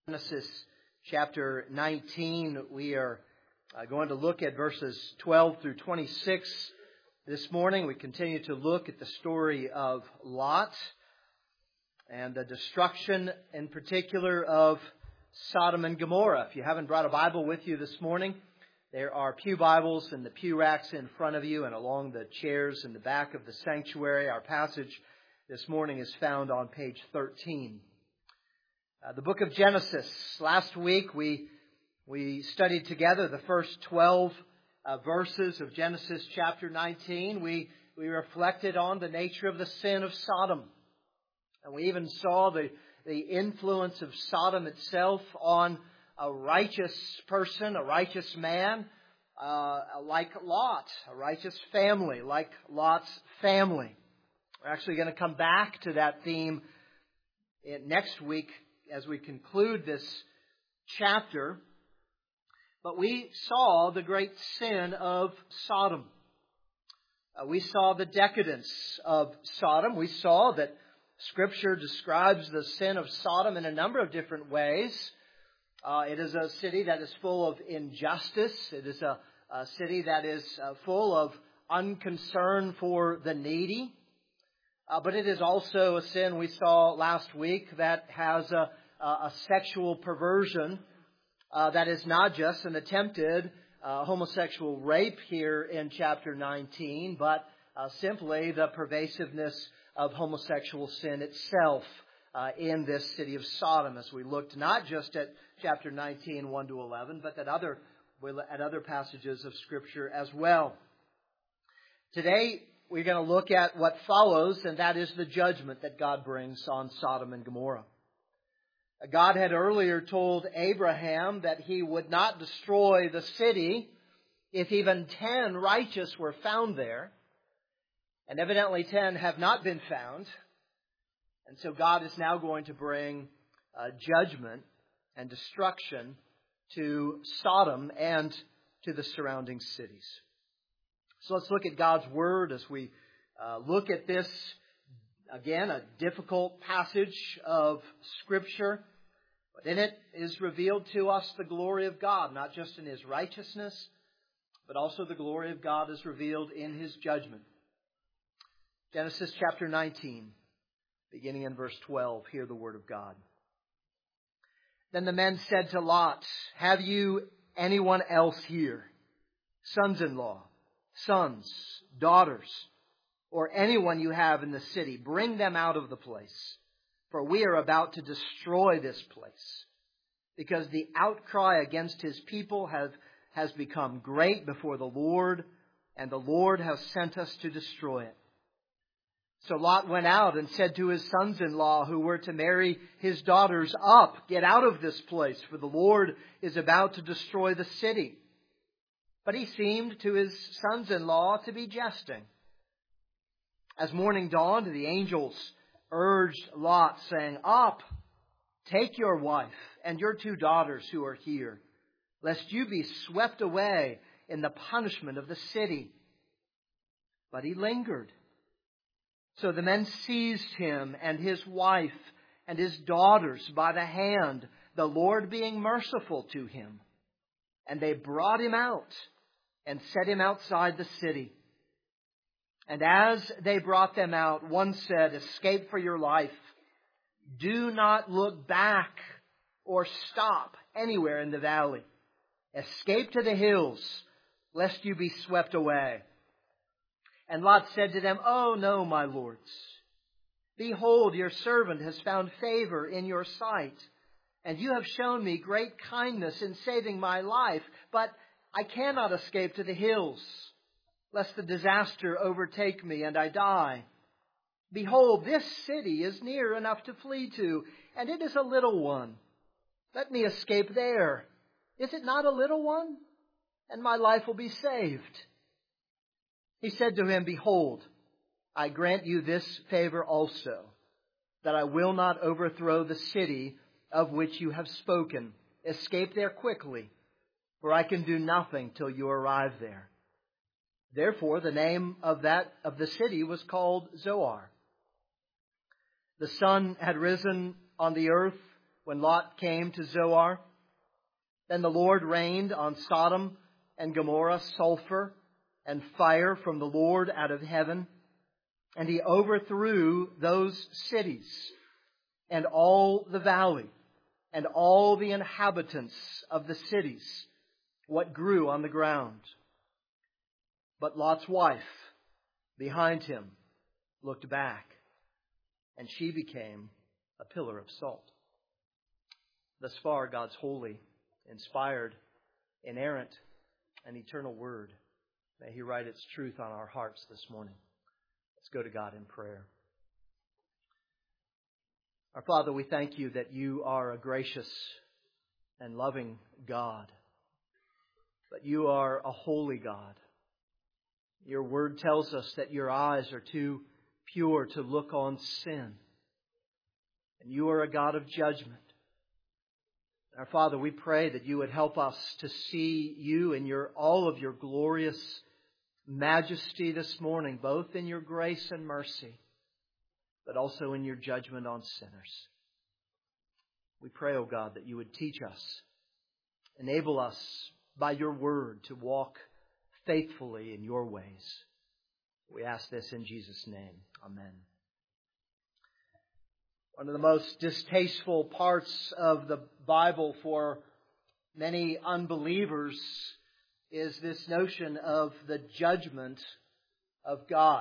Genesis chapter 19. We are going to look at verses 12 through 26 this morning. We continue to look at the story of Lot and the destruction in particular of Sodom and Gomorrah. If you haven't brought a Bible with you this morning, there are pew Bibles in the pew racks in front of you and along the chairs in the back of the sanctuary. Our passage this morning is found on page 13. The book of Genesis. Last week we studied together the first 12 verses of Genesis chapter 19. We reflected on the nature of the sin of Sodom. And we even saw the influence of Sodom itself on a righteous person, a righteous man, like Lot, a righteous family, like Lot's family. We're actually going to come back to that theme next week as we conclude this chapter. But we saw the great sin of Sodom. We saw the decadence of Sodom. We saw that Scripture describes the sin of Sodom in a number of different ways. It is a city that is full of injustice. It is a city that is full of unconcern for the needy. But it is also a sin we saw last week that has a sexual perversion that is not just an attempted homosexual rape here in chapter 19, but simply the pervasiveness of homosexual sin itself in this city of Sodom, as we looked not just at chapter 19, 1 to 11, but at other passages of Scripture as well. Today, we're going to look at what follows, and that is the judgment that God brings on Sodom and Gomorrah. God had earlier told Abraham that He would not destroy the city if even 10 righteous were found there. And evidently 10 have not been found. And so God is now going to bring judgment and destruction to Sodom and to the surrounding cities. So let's look at God's Word as we look at this, again, a difficult passage of Scripture. But in it is revealed to us the glory of God, not just in His righteousness, but also the glory of God is revealed in His judgment. Genesis chapter 19, beginning in verse 12, hear the Word of God. Then the men said to Lot, "Have you anyone else here, sons-in-law, sons, daughters, or anyone you have in the city? Bring them out of the place, for we are about to destroy this place, because the outcry against His people has become great before the Lord, and the Lord has sent us to destroy it." So Lot went out and said to his sons-in-law who were to marry his daughters, "Up, get out of this place, for the Lord is about to destroy the city." But he seemed to his sons-in-law to be jesting. As morning dawned, the angels urged Lot, saying, "Up, take your wife and your 2 daughters who are here, lest you be swept away in the punishment of the city." But he lingered. So the men seized him and his wife and his daughters by the hand, the Lord being merciful to him. And they brought him out and set him outside the city. And as they brought them out, one said, "Escape for your life. Do not look back or stop anywhere in the valley. Escape to the hills, lest you be swept away." And Lot said to them, "Oh, no, my lords. Behold, your servant has found favor in your sight, and you have shown me great kindness in saving my life. But I cannot escape to the hills, lest the disaster overtake me and I die. Behold, this city is near enough to flee to, and it is a little one. Let me escape there. Is it not a little one? And my life will be saved." He said to him, "Behold, I grant you this favor also, that I will not overthrow the city of which you have spoken. Escape there quickly, for I can do nothing till you arrive there." Therefore, the name of the city was called Zoar. The sun had risen on the earth when Lot came to Zoar. Then the Lord rained on Sodom and Gomorrah sulfur and fire from the Lord out of heaven, and He overthrew those cities and all the valley and all the inhabitants of the cities, what grew on the ground. But Lot's wife behind him looked back, and she became a pillar of salt. Thus far, God's holy, inspired, inerrant, and eternal Word. May He write its truth on our hearts this morning. Let's go to God in prayer. Our Father, we thank You that You are a gracious and loving God, but You are a holy God. Your Word tells us that Your eyes are too pure to look on sin, and You are a God of judgment. Our Father, we pray that You would help us to see You in all of Your glorious majesty this morning, both in Your grace and mercy, but also in Your judgment on sinners. We pray, O God, that You would teach us, enable us by Your Word to walk faithfully in Your ways. We ask this in Jesus' name. Amen. One of the most distasteful parts of the Bible for many unbelievers is this notion of the judgment of God.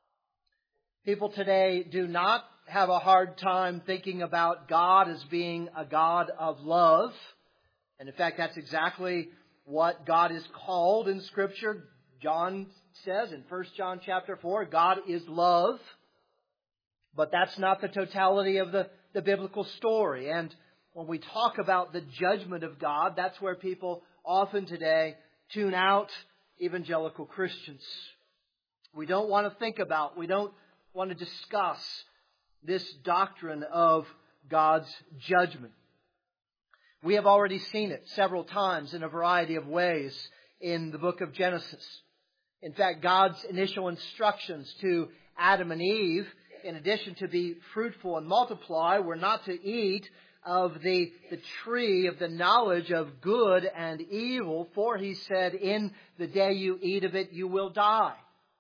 People today do not have a hard time thinking about God as being a God of love. And in fact, that's exactly what God is called in Scripture. John says in 1 John chapter 4, God is love. But that's not the totality of the biblical story. And when we talk about the judgment of God, that's where people often today tune out evangelical Christians. We don't want to think about, we don't want to discuss this doctrine of God's judgment. We have already seen it several times in a variety of ways in the book of Genesis. In fact, God's initial instructions to Adam and Eve, in addition to be fruitful and multiply, were not to eat of the tree of the knowledge of good and evil, for He said, in the day you eat of it, you will die.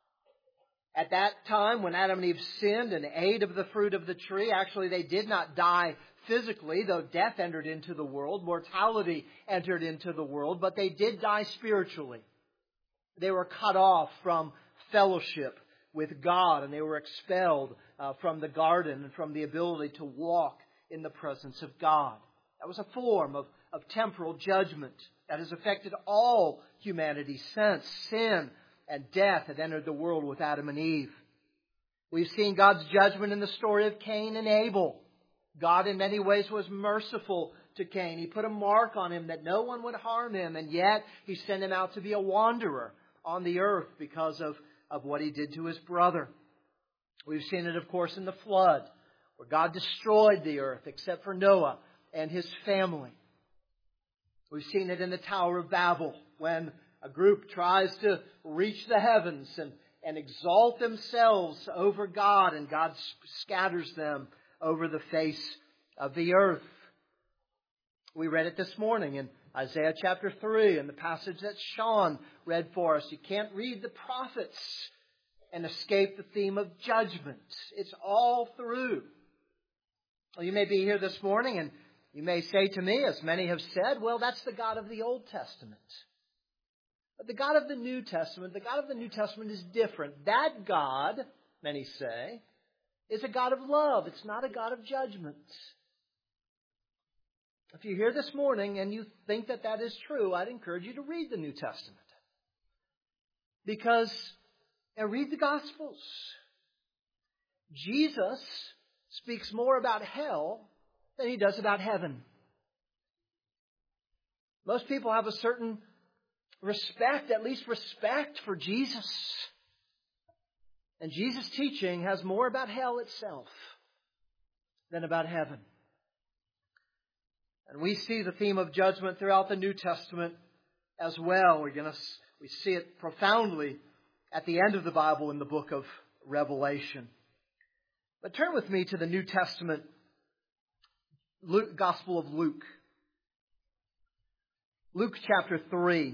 At that time, when Adam and Eve sinned and ate of the fruit of the tree, actually they did not die physically, though death entered into the world, mortality entered into the world, but they did die spiritually. They were cut off from fellowship with God, and they were expelled from the garden and from the ability to walk in the presence of God. That was a form of temporal judgment that has affected all humanity since sin and death had entered the world with Adam and Eve. We've seen God's judgment in the story of Cain and Abel. God in many ways was merciful to Cain. He put a mark on him that no one would harm him, and yet He sent him out to be a wanderer on the earth because of what he did to his brother. We've seen it, of course, in the flood, where God destroyed the earth except for Noah and his family. We've seen it in the Tower of Babel, when a group tries to reach the heavens and exalt themselves over God, and God scatters them over the face of the earth. We read it this morning in Isaiah chapter 3, in the passage that Sean read for us. You can't read the prophets and escape the theme of judgment. It's all through. Well, you may be here this morning and you may say to me, as many have said, well, that's the God of the Old Testament. But the God of the New Testament, is different. That God, many say, is a God of love. It's not a God of judgment. If you're here this morning and you think that is true, I'd encourage you to read the New Testament. Because, and read the Gospels. Jesus speaks more about hell than He does about heaven. Most people have a certain respect, at least respect for Jesus. And Jesus' teaching has more about hell itself than about heaven. And we see the theme of judgment throughout the New Testament as well. We see it profoundly at the end of the Bible in the book of Revelation. But turn with me to the New Testament Gospel of Luke. Luke chapter 3.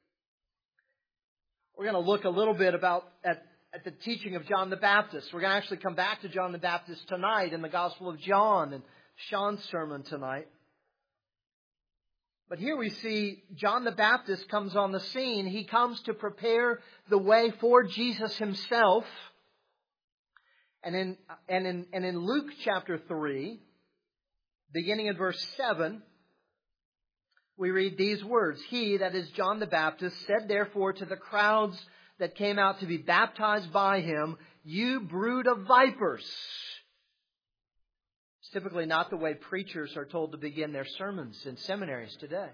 We're going to look a little bit at the teaching of John the Baptist. We're going to actually come back to John the Baptist tonight in the Gospel of John and Sean's sermon tonight. But here we see John the Baptist comes on the scene. He comes to prepare the way for Jesus himself. And in Luke chapter 3, beginning in verse 7, we read these words. He, that is John the Baptist, said therefore to the crowds that came out to be baptized by him, "You brood of vipers." It's typically not the way preachers are told to begin their sermons in seminaries today.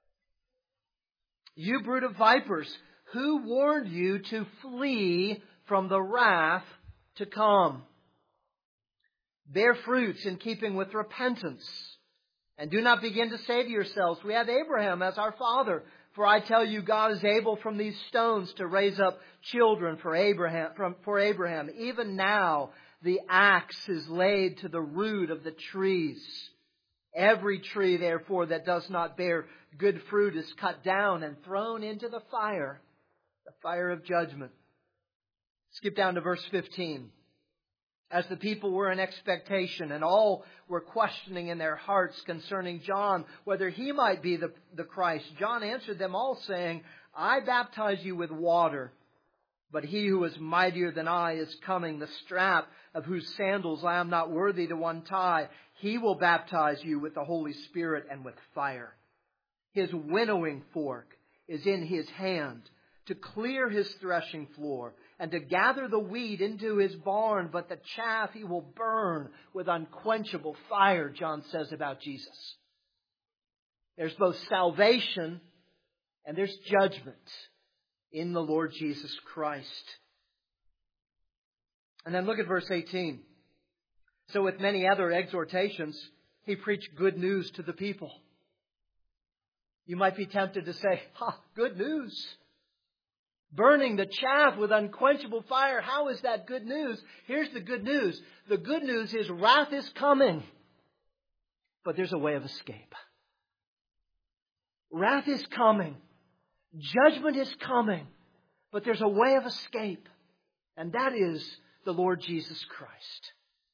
"You brood of vipers, who warned you to flee from the wrath to come? Bear fruits in keeping with repentance. And do not begin to say to yourselves, 'We have Abraham as our father.' For I tell you, God is able from these stones to raise up children for Abraham. Even now the axe is laid to the root of the trees. Every tree, therefore, that does not bear good fruit is cut down and thrown into the fire of judgment." Skip down to verse 15. As the people were in expectation and all were questioning in their hearts concerning John, whether he might be the Christ, John answered them all, saying, "I baptize you with water, but he who is mightier than I is coming, the strap of whose sandals I am not worthy to untie. He will baptize you with the Holy Spirit and with fire. His winnowing fork is in his hand to clear his threshing floor and to gather the wheat into his barn, but the chaff he will burn with unquenchable fire," John says about Jesus. There's both salvation and there's judgment in the Lord Jesus Christ. And then look at verse 18. "So with many other exhortations, he preached good news to the people." You might be tempted to say, good news. Burning the chaff with unquenchable fire. How is that good news? Here's the good news. The good news is wrath is coming, but there's a way of escape. Wrath is coming. Judgment is coming, but there's a way of escape. And that is the Lord Jesus Christ.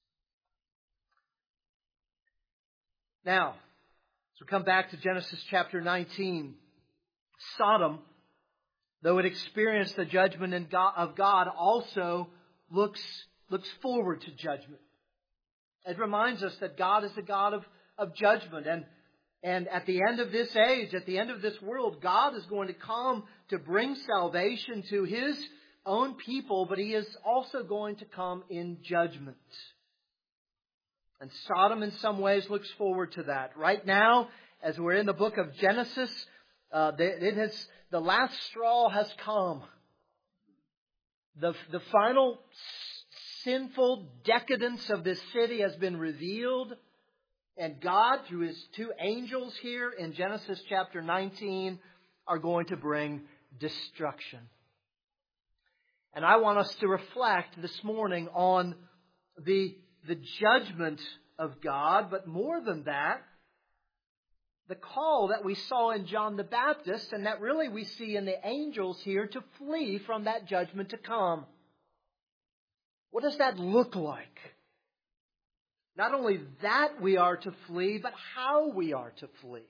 Now, as we come back to Genesis chapter 19, Sodom, though it experienced the judgment of God, also looks forward to judgment. It reminds us that God is a God of judgment. And at the end of this age, at the end of this world, God is going to come to bring salvation to His own people, but He is also going to come in judgment. And Sodom in some ways looks forward to that. Right now, as we're in the book of Genesis, the last straw has come. The final sinful decadence of this city has been revealed. And God, through His two angels here in Genesis chapter 19, are going to bring destruction. And I want us to reflect this morning on the judgment of God, but more than that, the call that we saw in John the Baptist, and that really we see in the angels here, to flee from that judgment to come. What does that look like? Not only that we are to flee, but how we are to flee.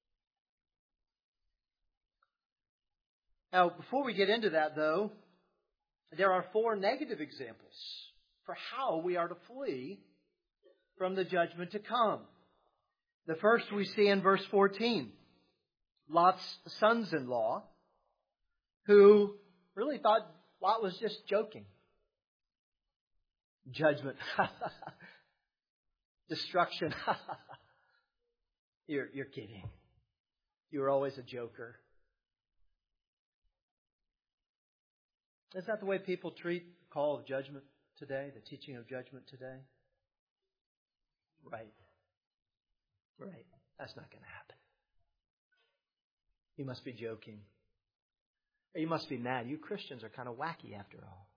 Now, before we get into that, though, there are 4 negative examples for how we are to flee from the judgment to come. The first we see in verse 14. Lot's sons-in-law, who really thought Lot was just joking. Judgment. Destruction. You're kidding. You were always a joker. Is that the way people treat the call of judgment today, the teaching of judgment today? Right. That's not going to happen. You must be joking. Or you must be mad. You Christians are kind of wacky after all.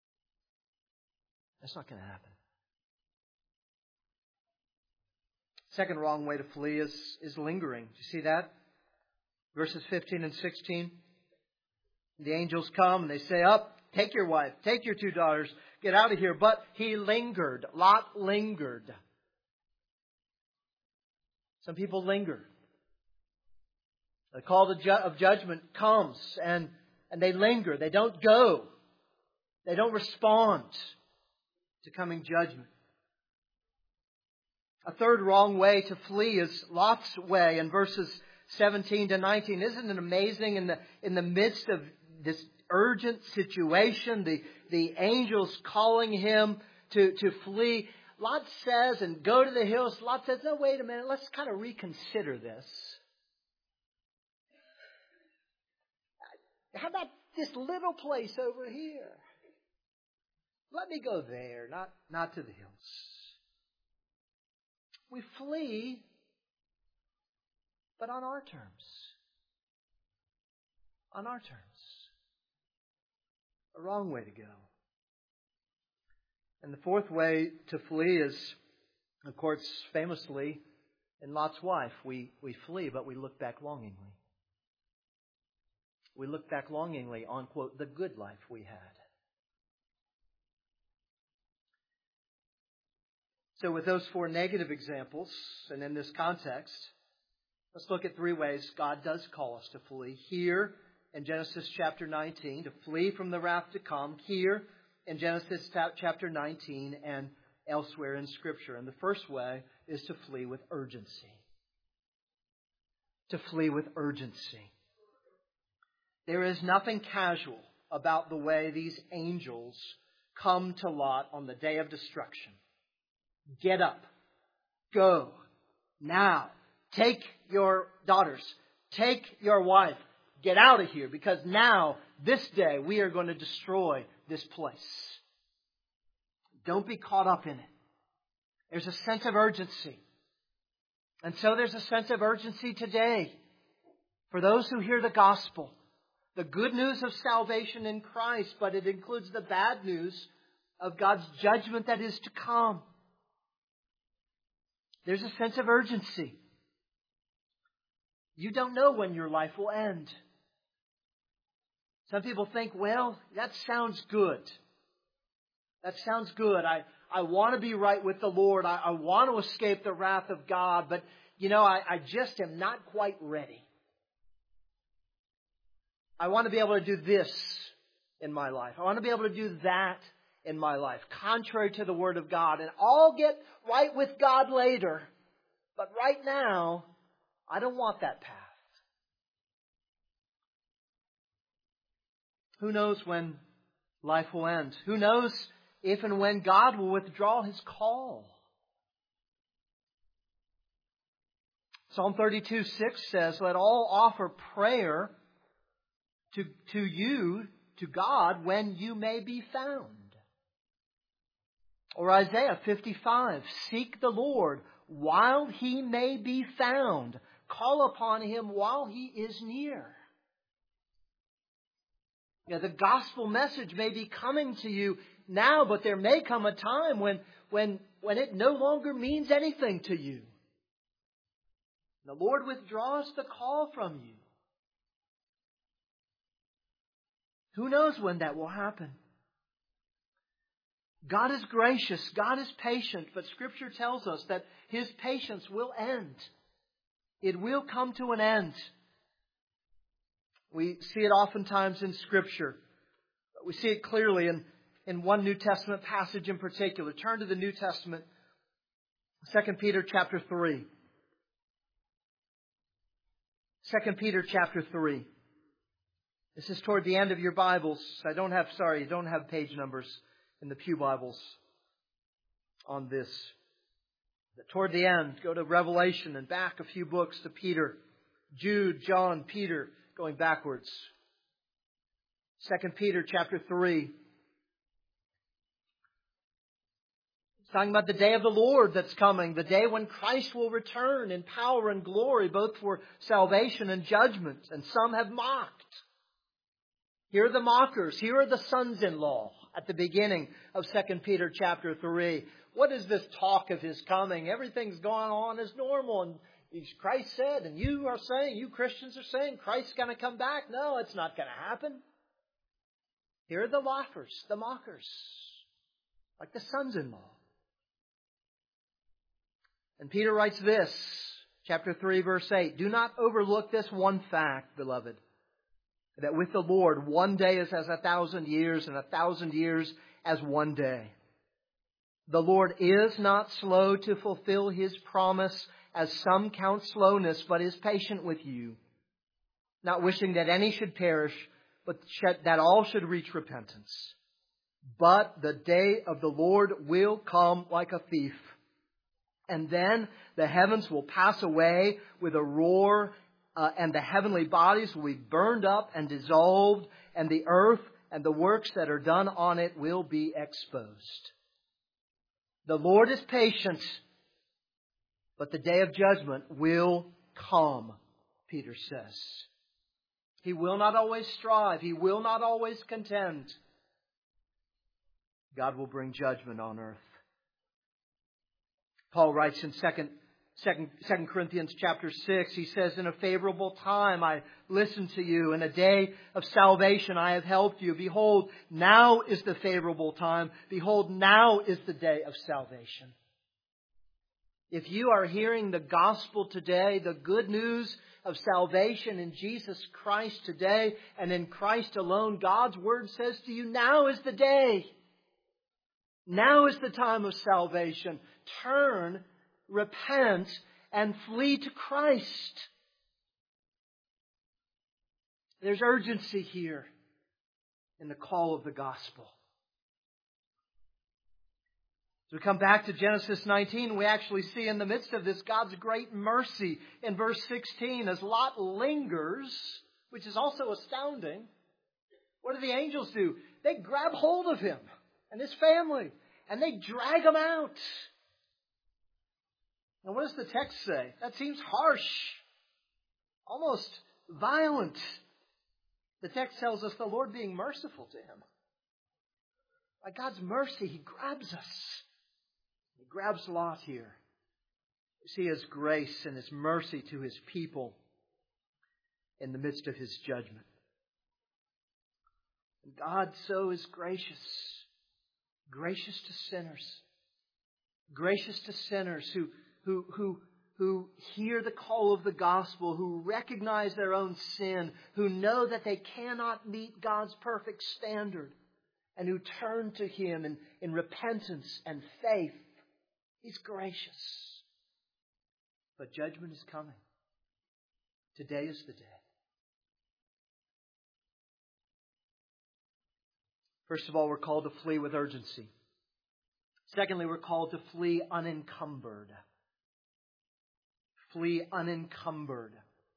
That's not going to happen. Second wrong way to flee is lingering. Do you see that? Verses 15 and 16. The angels come and they say, up, take your wife, take your 2 daughters, get out of here. But he lingered. Lot lingered. Some people linger. The call of judgment comes and they linger. They don't go. They don't respond to coming judgment. A third wrong way to flee is Lot's way in verses 17 to 19. Isn't it amazing in the midst of this urgent situation, the angels calling him to flee? Lot says, and go to the hills. Lot says, no, wait a minute. Let's kind of reconsider this. How about this little place over here? Let me go there, not to the hills. We flee, but on our terms. On our terms. A wrong way to go. And the fourth way to flee is, of course, famously, in Lot's wife. We flee, but we look back longingly. We look back longingly on, quote, the good life we had. So with those 4 negative examples, and in this context, let's look at 3 ways God does call us to flee. Here in Genesis chapter 19, to flee from the wrath to come. Here in Genesis chapter 19 and elsewhere in Scripture. And the first way is to flee with urgency. To flee with urgency. There is nothing casual about the way these angels come to Lot on the day of destruction. Get up. Go. Now. Take your daughters. Take your wife. Get out of here, because now, this day, we are going to destroy this place. Don't be caught up in it. There's a sense of urgency. And so there's a sense of urgency today for those who hear the gospel. The good news of salvation in Christ, but it includes the bad news of God's judgment that is to come. There's a sense of urgency. You don't know when your life will end. Some people think, well, that sounds good. That sounds good. I want to be right with the Lord. I want to escape the wrath of God. But, I just am not quite ready. I want to be able to do this in my life. I want to be able to do that in my life, contrary to the Word of God. And I'll get right with God later. But right now, I don't want that path. Who knows when life will end? Who knows if and when God will withdraw His call? Psalm 32:6 says, let all offer prayer to you, to God, when you may be found. Or Isaiah 55, seek the Lord while He may be found. Call upon Him while He is near. The gospel message may be coming to you now, but there may come a time when it no longer means anything to you. The Lord withdraws the call from you. Who knows when that will happen? God is gracious. God is patient. But Scripture tells us that His patience will end. It will come to an end. We see it oftentimes in Scripture. We see it clearly in one New Testament passage in particular. Turn to the New Testament, 2 Peter chapter 3. 2 Peter chapter 3. This is toward the end of your Bibles. You don't have page numbers in the Pew Bibles on this. But toward the end, go to Revelation and back a few books to Peter, Jude, John, Peter, going backwards. 2 Peter chapter 3. It's talking about the day of the Lord that's coming, the day when Christ will return in power and glory, both for salvation and judgment. And some have mocked. Here are the mockers. Here are the sons-in-law at the beginning of 2 Peter chapter 3. what is this talk of His coming? Everything's going on as normal. And Christ said, and you are saying, you Christians are saying, Christ's going to come back. No, it's not going to happen. Here are the laughers, the mockers, like the sons-in-law. And Peter writes this, chapter 3, verse 8, do not overlook this one fact, beloved, that with the Lord 1 day is as 1,000 years, and 1,000 years as 1 day. The Lord is not slow to fulfill His promise, as some count slowness, but is patient with you, not wishing that any should perish, but that all should reach repentance. But the day of the Lord will come like a thief. And then the heavens will pass away with a roar, and the heavenly bodies will be burned up and dissolved, and the earth and the works that are done on it will be exposed. The Lord is patient, but the day of judgment will come, Peter says. He will not always strive. He will not always contend. God will bring judgment on earth. Paul writes in 2 Corinthians chapter 6, he says, in a favorable time I listened to you. In a day of salvation I have helped you. Behold, now is the favorable time. Behold, now is the day of salvation. If you are hearing the gospel today, the good news of salvation in Jesus Christ today and in Christ alone, God's Word says to you, now is the day. Now is the time of salvation. Turn, repent, and flee to Christ. There's urgency here in the call of the gospel. As we come back to Genesis 19, we actually see in the midst of this God's great mercy in verse 16 as Lot lingers, which is also astounding. What do the angels do? They grab hold of him and his family and they drag him out. Now what does the text say? That seems harsh, almost violent. The text tells us the Lord being merciful to him. By God's mercy, He grabs us. He grabs Lot here. We see His grace and His mercy to His people in the midst of His judgment. And God so is gracious. Gracious to sinners. Gracious to sinners who hear the call of the gospel, who recognize their own sin, who know that they cannot meet God's perfect standard, and who turn to Him in repentance and faith. He's gracious. But judgment is coming. Today is the day. First of all, we're called to flee with urgency. Secondly, we're called to flee unencumbered. Flee unencumbered.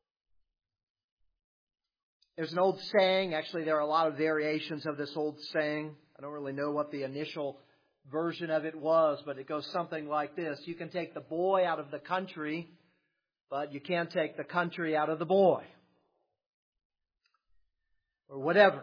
There's an old saying. Actually, there are a lot of variations of this old saying. I don't really know what the initial version of it was, but it goes something like this. You can take the boy out of the country, but you can't take the country out of the boy. Or whatever.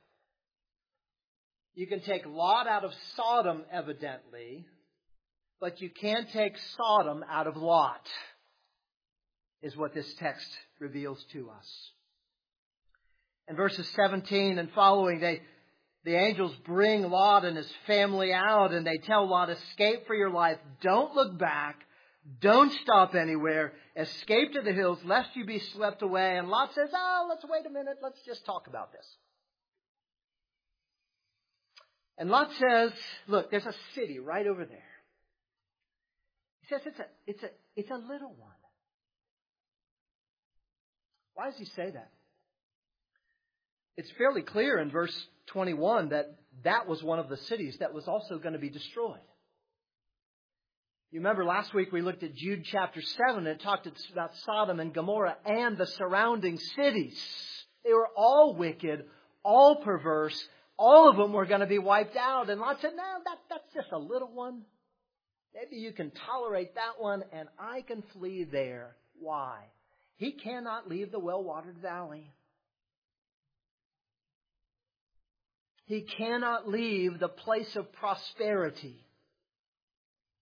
You can take Lot out of Sodom, evidently, but you can't take Sodom out of Lot, is what this text reveals to us. In verses 17 and following, the angels bring Lot and his family out, and they tell Lot, escape for your life. Don't look back. Don't stop anywhere. Escape to the hills, lest you be swept away. And Lot says, let's wait a minute. Let's just talk about this. And Lot says, look, there's a city right over there. He says it's a little one. Why does he say that? It's fairly clear in verse 21 that was one of the cities that was also going to be destroyed. You remember last week we looked at Jude chapter 7 and it talked about Sodom and Gomorrah and the surrounding cities. They were all wicked, all perverse. All of them were going to be wiped out. And Lot said, no, that's just a little one. Maybe you can tolerate that one and I can flee there. Why? He cannot leave the well-watered valley. He cannot leave the place of prosperity.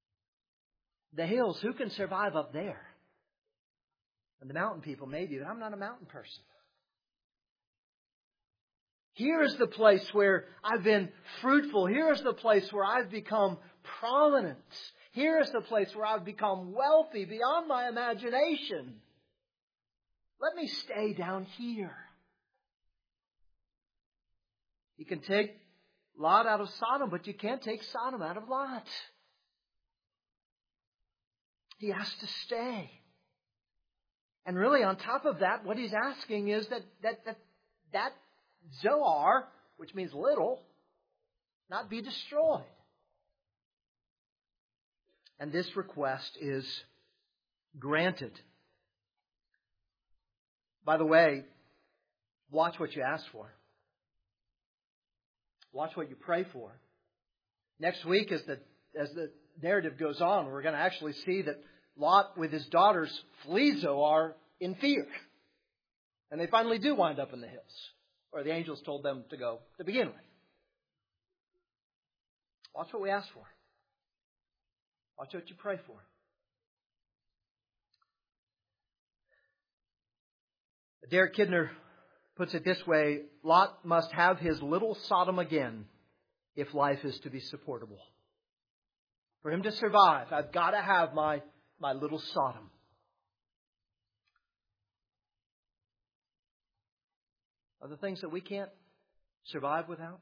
The hills, who can survive up there? And the mountain people maybe, but I'm not a mountain person. Here is the place where I've been fruitful. Here is the place where I've become prominent. Here is the place where I've become wealthy beyond my imagination. Let me stay down here. You can take Lot out of Sodom, but you can't take Sodom out of Lot. He has to stay. And really, on top of that, what he's asking is that Zoar, which means little, not be destroyed. And this request is granted. By the way, watch what you ask for. Watch what you pray for. Next week, as the narrative goes on, we're going to actually see that Lot with his daughters flee Zoar in fear. And they finally do wind up in the hills, where the angels told them to go to begin with. Watch what we ask for. Watch what you pray for. Derek Kidner puts it this way: Lot must have his little Sodom again if life is to be supportable. For him to survive, I've got to have my little Sodom. Are there things that we can't survive without?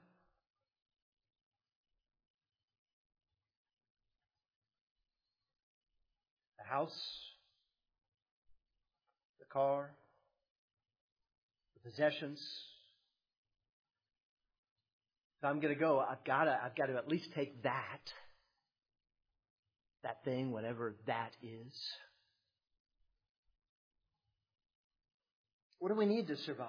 The house, the car, the possessions. If I'm going to go, I've got to at least take that thing, whatever that is. What do we need to survive?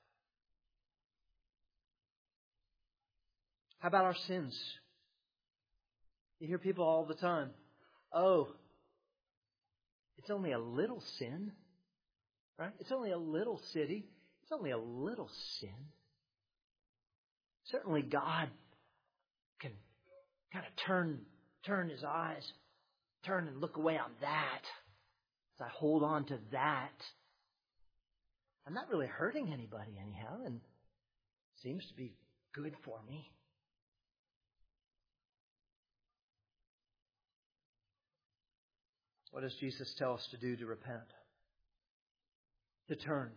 How about our sins? You hear people all the time, oh, it's only a little sin, right? It's only a little city. It's only a little sin. Certainly God can kind of turn His eyes, turn and look away on that as I hold on to that. I'm not really hurting anybody anyhow, and it seems to be good for me. What does Jesus tell us to do to repent? To turn.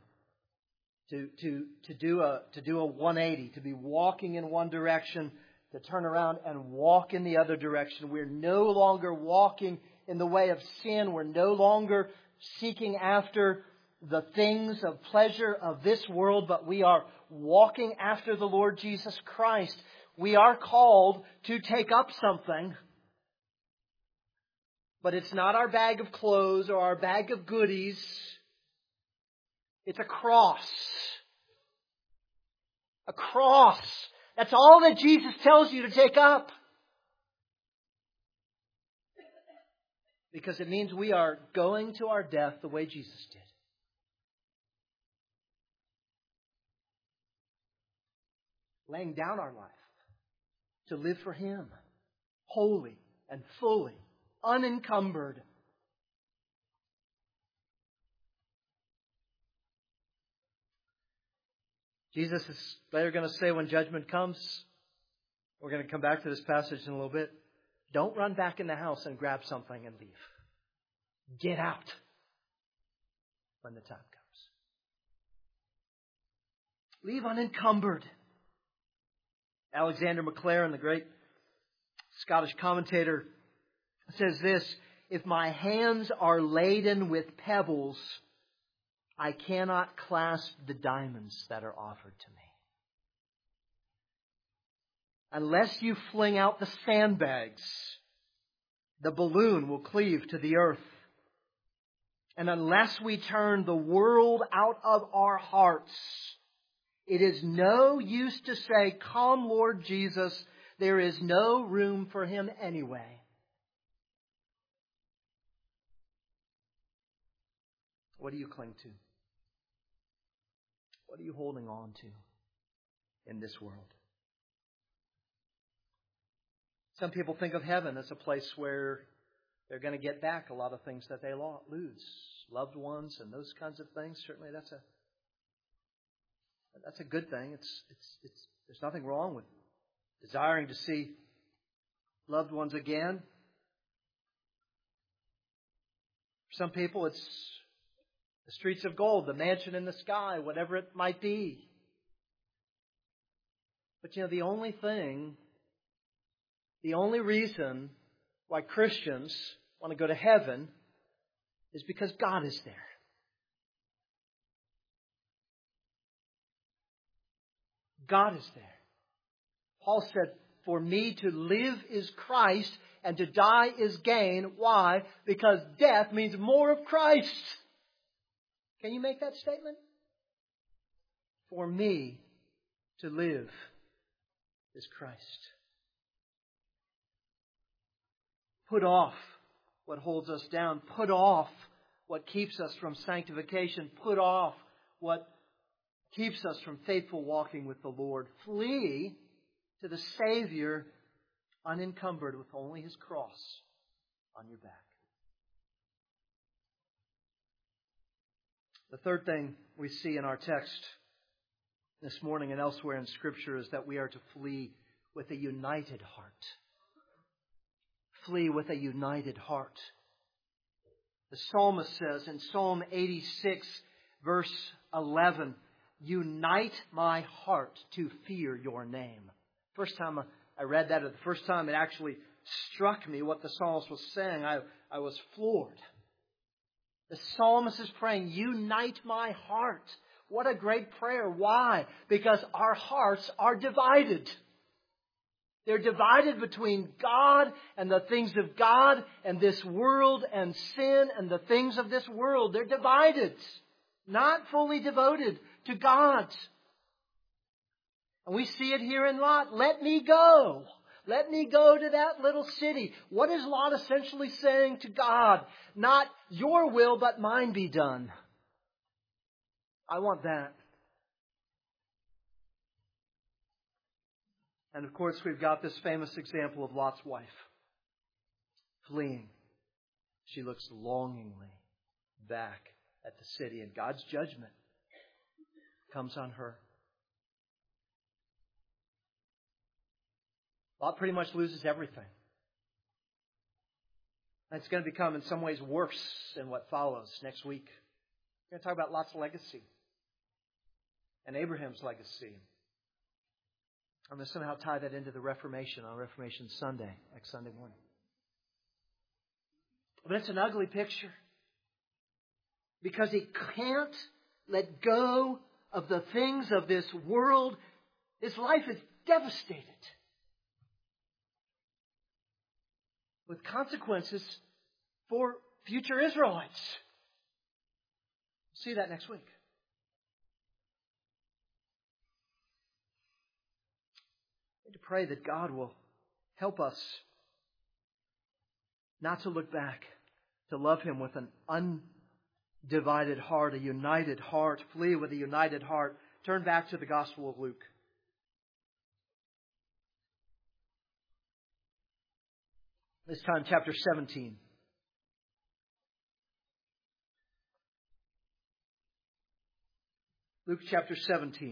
To do a 180, to be walking in one direction, to turn around and walk in the other direction. We're no longer walking in the way of sin. We're no longer seeking after the things of pleasure of this world, but we are walking after the Lord Jesus Christ. We are called to take up something, but it's not our bag of clothes or our bag of goodies. It's a cross. A cross. That's all that Jesus tells you to take up. Because it means we are going to our death the way Jesus did. Laying down our life to live for Him. Wholly and fully. Unencumbered. Jesus is later going to say when judgment comes, we're going to come back to this passage in a little bit, don't run back in the house and grab something and leave. Get out when the time comes. Leave unencumbered. Alexander MacLaren, the great Scottish commentator, says this: if my hands are laden with pebbles, I cannot clasp the diamonds that are offered to me. Unless you fling out the sandbags, the balloon will cleave to the earth. And unless we turn the world out of our hearts, it is no use to say, "Come, Lord Jesus." There is no room for Him anyway. What do you cling to? What are you holding on to in this world? Some people think of heaven as a place where they're going to get back a lot of things that they lose. Loved ones and those kinds of things. Certainly that's a good thing. There's nothing wrong with desiring to see loved ones again. For some people, it's the streets of gold, the mansion in the sky, whatever it might be. But the only reason why Christians want to go to heaven is because God is there. God is there. Paul said, for me to live is Christ and to die is gain. Why? Because death means more of Christ. Can you make that statement? For me to live is Christ. Put off what holds us down. Put off what keeps us from sanctification. Put off what keeps us from faithful walking with the Lord. Flee to the Savior unencumbered with only His cross on your back. The third thing we see in our text this morning and elsewhere in Scripture is that we are to flee with a united heart. Flee with a united heart. The psalmist says in Psalm 86, verse 11, unite my heart to fear your name. First time I read that, or the first time it actually struck me what the psalmist was saying, I was floored. The psalmist is praying, unite my heart. What a great prayer. Why? Because our hearts are divided. They're divided between God and the things of God and this world and sin and the things of this world. They're divided, not fully devoted to God. And we see it here in Lot. Let me go. Let me go to that little city. What is Lot essentially saying to God? Not your will, but mine be done. I want that. And of course, we've got this famous example of Lot's wife fleeing. She looks longingly back at the city, and God's judgment comes on her. Lot pretty much loses everything. And it's going to become in some ways worse in what follows next week. We're going to talk about Lot's legacy and Abraham's legacy. I'm going to somehow tie that into the Reformation on Reformation Sunday, next Sunday morning. But it's an ugly picture because he can't let go of the things of this world. His life is devastated with consequences for future Israelites. See that next week. I need to pray that God will help us not to look back, to love Him with an undivided heart, a united heart. Flee with a united heart. Turn back to the Gospel of Luke. This time, chapter 17. Luke chapter 17.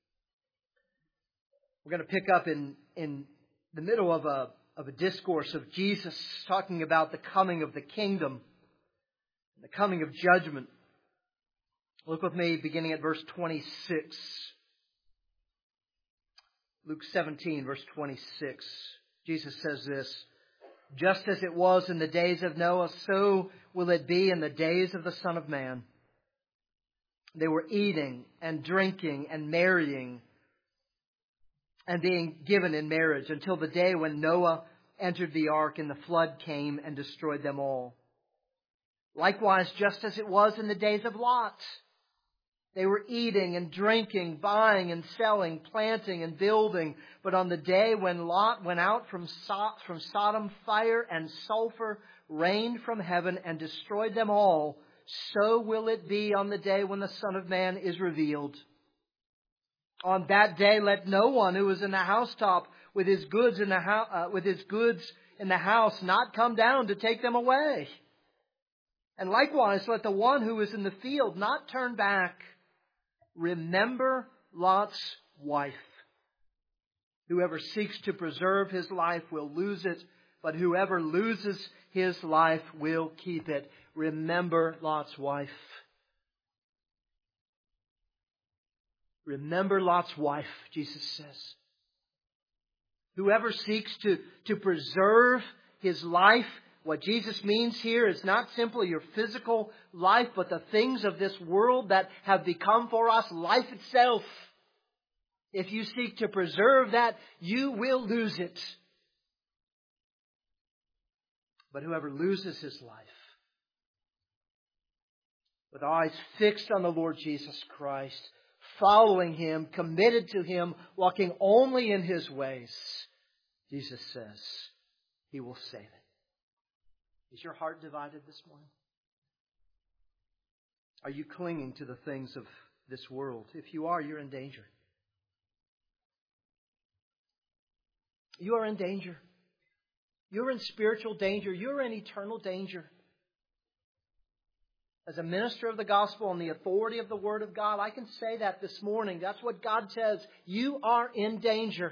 We're going to pick up in the middle of a discourse of Jesus talking about the coming of the kingdom, the coming of judgment. Look with me beginning at verse 26. Luke 17, verse 26. Jesus says this, just as it was in the days of Noah, so will it be in the days of the Son of Man. They were eating and drinking and marrying and being given in marriage until the day when Noah entered the ark and the flood came and destroyed them all. Likewise, just as it was in the days of Lot, they were eating and drinking, buying and selling, planting and building. But on the day when Lot went out from Sodom, fire and sulfur rained from heaven and destroyed them all. So will it be on the day when the Son of Man is revealed. On that day, let no one who is in the housetop with his goods in the house not come down to take them away. And likewise, let the one who is in the field not turn back. Remember Lot's wife. Whoever seeks to preserve his life will lose it, but whoever loses his life will keep it. Remember Lot's wife. Remember Lot's wife, Jesus says. Whoever seeks to preserve his life, what Jesus means here is not simply your physical life, but the things of this world that have become for us life itself. If you seek to preserve that, you will lose it. But whoever loses his life, with eyes fixed on the Lord Jesus Christ, following Him, committed to Him, walking only in His ways, Jesus says He will save it. Is your heart divided this morning? Are you clinging to the things of this world? If you are, you're in danger. You are in danger. You're in spiritual danger. You're in eternal danger. As a minister of the gospel on the authority of the Word of God, I can say that this morning. That's what God says. You are in danger.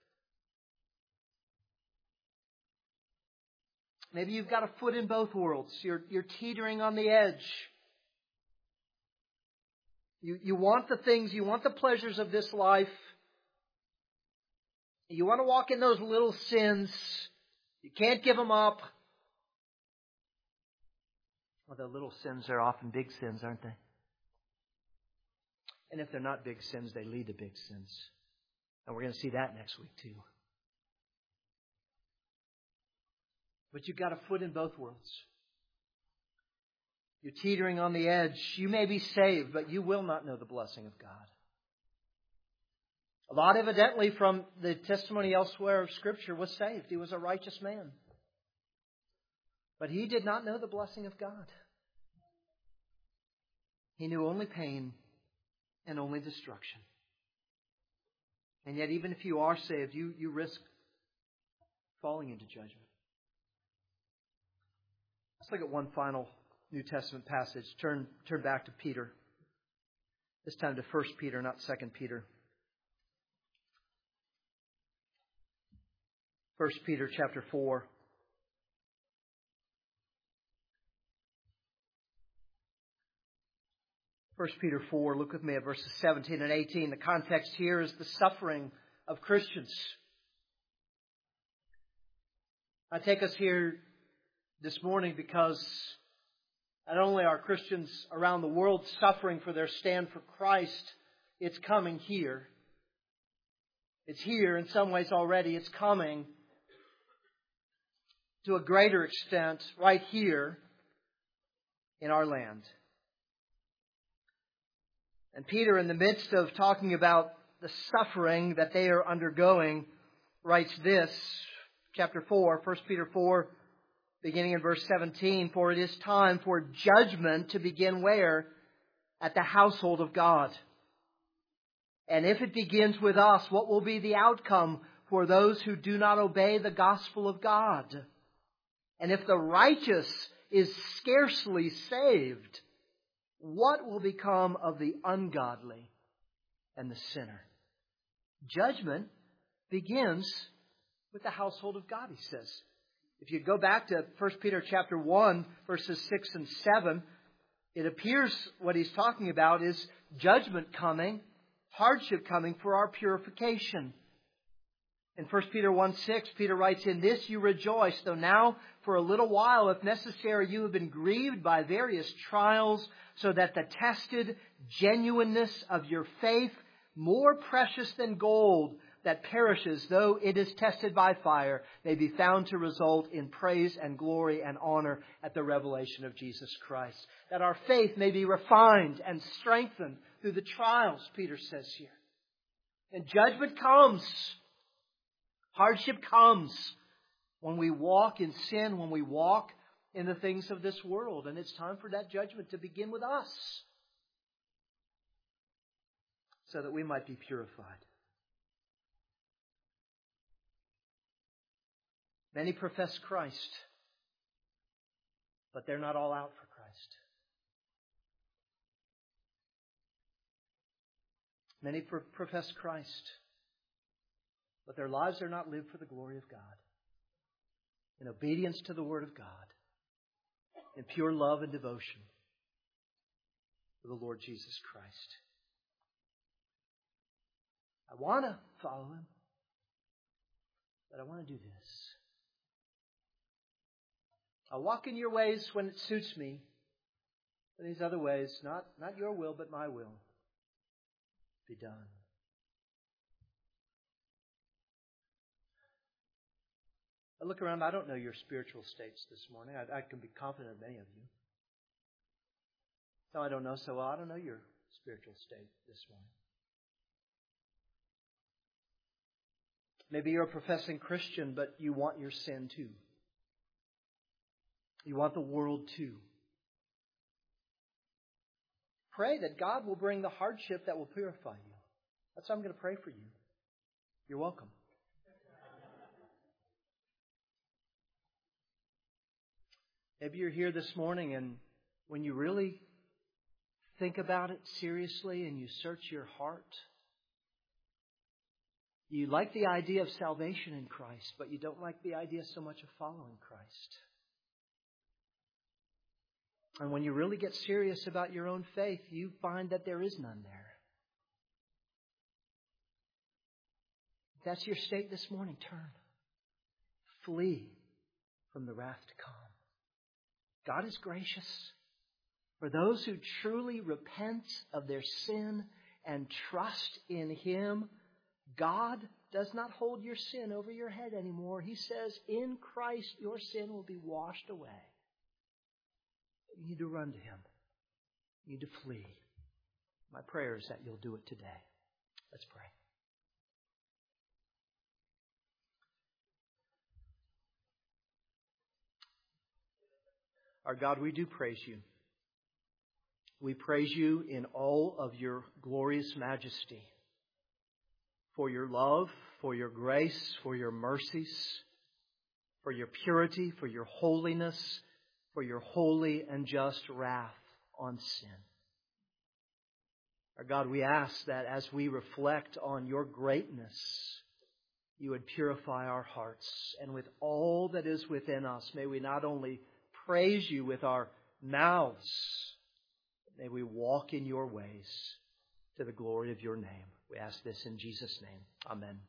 Maybe you've got a foot in both worlds. You're teetering on the edge. You want the things, you want the pleasures of this life. You want to walk in those little sins. You can't give them up. Well, the little sins are often big sins, aren't they? And if they're not big sins, they lead to big sins. And we're going to see that next week too. But you've got a foot in both worlds. You're teetering on the edge. You may be saved, but you will not know the blessing of God. Lot, evidently, from the testimony elsewhere of Scripture, was saved. He was a righteous man. But he did not know the blessing of God. He knew only pain and only destruction. And yet, even if you are saved, you risk falling into judgment. Let's look at one final New Testament passage. Turn back to Peter. This time to 1 Peter, not 2 Peter. 1 Peter chapter 4. First Peter 4, look with me at verses 17 and 18. The context here is the suffering of Christians. I take us here this morning because not only are Christians around the world suffering for their stand for Christ, it's coming here. It's here in some ways already. It's coming to a greater extent right here in our land. And Peter, in the midst of talking about the suffering that they are undergoing, writes this, chapter 4, 1 Peter 4, beginning in verse 17, "For it is time for judgment to begin where? At the household of God. And if it begins with us, what will be the outcome for those who do not obey the gospel of God? And if the righteous is scarcely saved, what will become of the ungodly and the sinner?" Judgment begins with the household of God, he says. If you go back to 1 Peter chapter 1, verses 6 and 7, it appears what he's talking about is judgment coming, hardship coming for our purification. In 1 Peter 1:6, Peter writes, "In this you rejoice, though now for a little while, if necessary, you have been grieved by various trials, so that the tested genuineness of your faith, more precious than gold that perishes, though it is tested by fire, may be found to result in praise and glory and honor at the revelation of Jesus Christ." That our faith may be refined and strengthened through the trials, Peter says here. And judgment comes. Hardship comes when we walk in sin, when we walk in the things of this world. And it's time for that judgment to begin with us, so that we might be purified. Many profess Christ, but they're not all out for Christ. Many profess Christ, but their lives are not lived for the glory of God, in obedience to the Word of God, in pure love and devotion for the Lord Jesus Christ. I want to follow Him, but I want to do this. I'll walk in your ways when it suits me, but these other ways, not your will, but my will, be done. I look around, I don't know your spiritual states this morning. I can be confident of many of you. No, I don't know so well. I don't know your spiritual state this morning. Maybe you're a professing Christian, but you want your sin too. You want the world too. Pray that God will bring the hardship that will purify you. That's what I'm going to pray for you. You're welcome. Maybe you're here this morning and when you really think about it seriously and you search your heart, you like the idea of salvation in Christ, but you don't like the idea so much of following Christ. And when you really get serious about your own faith, you find that there is none there. If that's your state this morning, turn. Flee from the wrath to come. God is gracious. For those who truly repent of their sin and trust in Him, God does not hold your sin over your head anymore. He says, in Christ your sin will be washed away. You need to run to Him. You need to flee. My prayer is that you'll do it today. Let's pray. Our God, we do praise You. We praise You in all of Your glorious majesty, for Your love, for Your grace, for Your mercies, for Your purity, for Your holiness, for Your holy and just wrath on sin. Our God, we ask that as we reflect on Your greatness, You would purify our hearts. And with all that is within us, may we not only praise You with our mouths, but may we walk in Your ways to the glory of Your name. We ask this in Jesus' name. Amen.